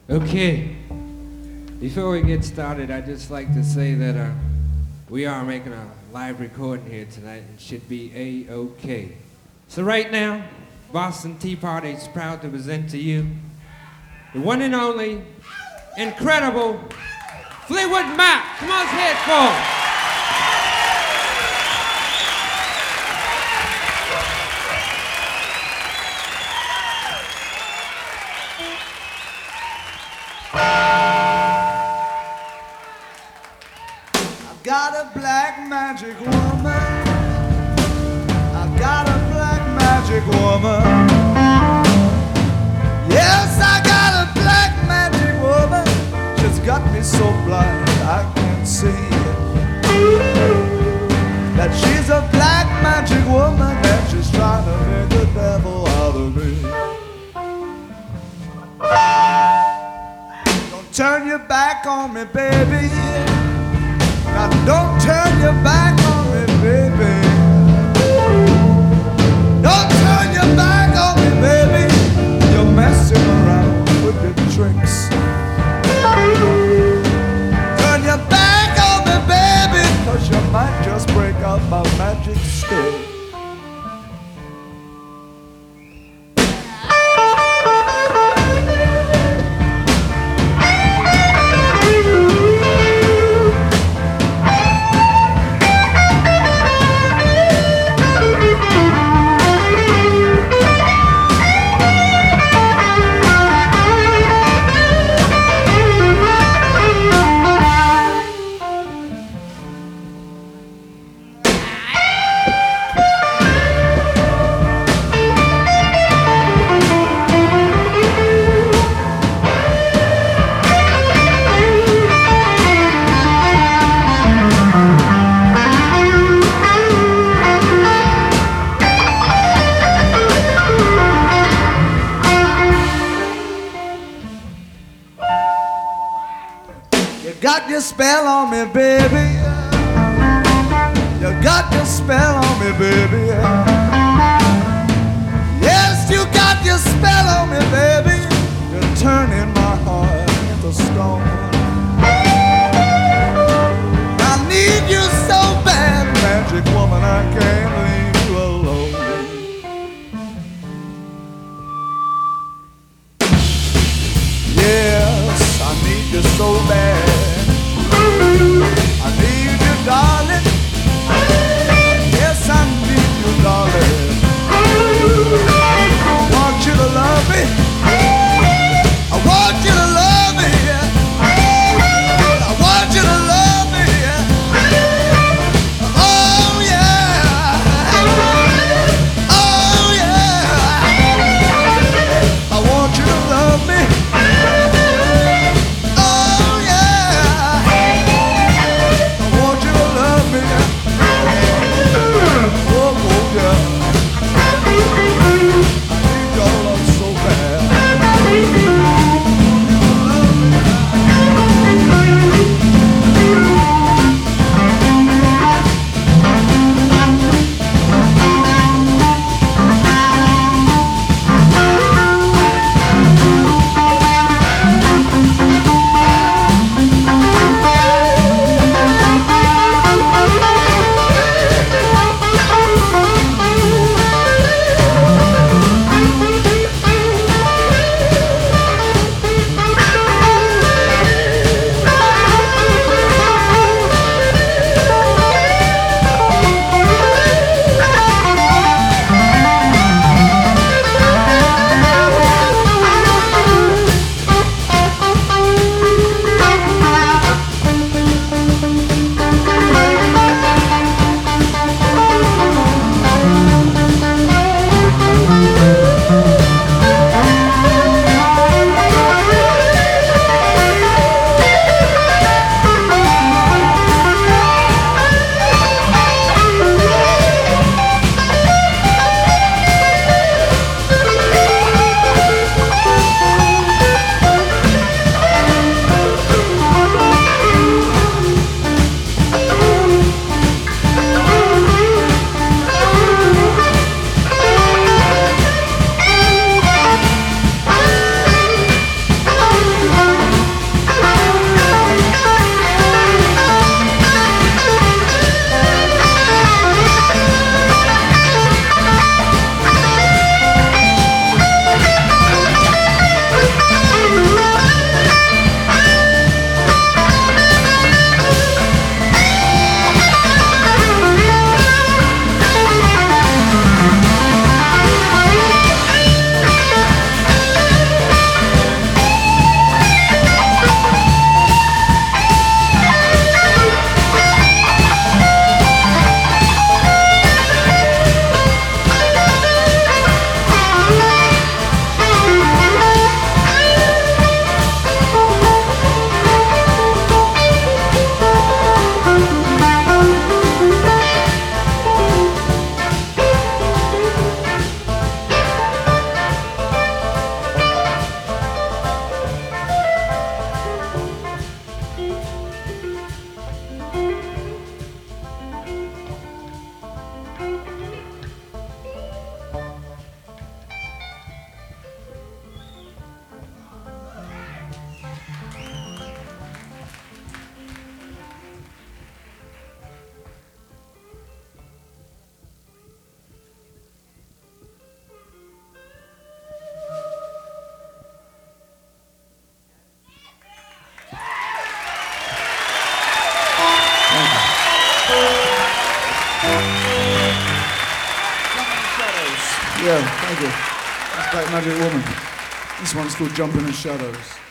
Okay, before we get started, I'd just like to say that we are making a live recording here tonight and should be A-OK. So right now, Boston Tea Party is proud to present to you the one and only, incredible Fleetwood Mac. Come on, headphones. Got a black magic woman. I got a black magic woman. Yes, I got a black magic woman. She's got me so blind I can't see that she's a black magic woman and she's trying to make the devil out of me. Don't turn your back on me, baby. Now don't turn your back on me, baby. Don't turn your back on me, baby. You're messing around with your tricks. Turn your back on me, baby, 'cause you might just break out my magic stick. Got your spell on me, baby. You got your spell on me, baby. Yes, you got your spell on me, baby. You're turning my heart into stone. I need you so bad, magic woman, I can't leave you alone. Yes, I need you so bad. I need you, darling. Yes, I need you, darling. I want you to love me. I want you to love me. I want you to love me. Oh yeah. Oh yeah. I want you to love me. Oh yeah. I want you to love me. Yeah, thank you. That's Black Magic Woman. This one's called Jumping in Shadows.